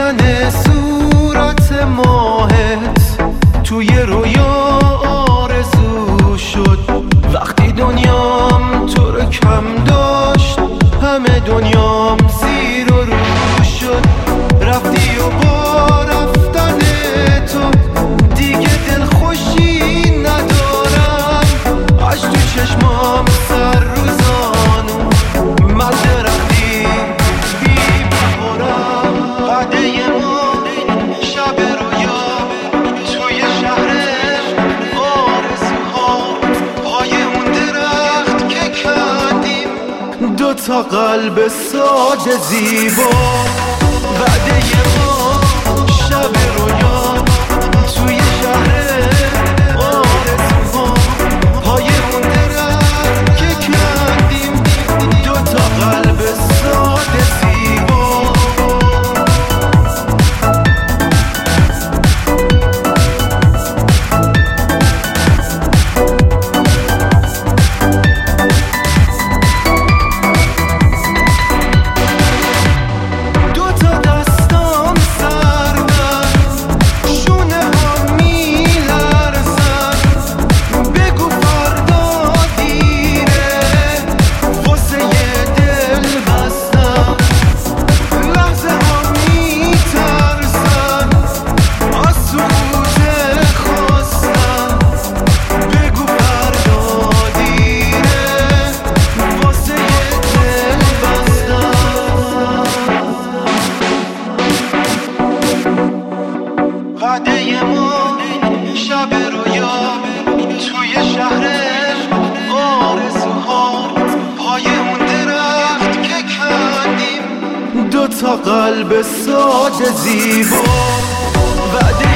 دیدن صورت ماهت توی رویا آرزو شد. وقتی دنیام تو رو کم داشت همه دنیام زیر و رو شد. رفتی و با رفتن تو دیگه دلخوشی ندارم. عشق تو چشمام سر روزانو من درختی بی بهارم. وعده ما شب رویا توی شهر آرزوها پای اون درخت که کندیم دوتا قلب ساده زیبا. وعده ما شب رویا توی شهر آرزوها پای اون درخت که کندیم دوتا قلب ساده زیبا. وعده ما شب رویا توی شهر آرزوها پای اون درخت که کندیم دوتا قلب ساده زیبا. وعده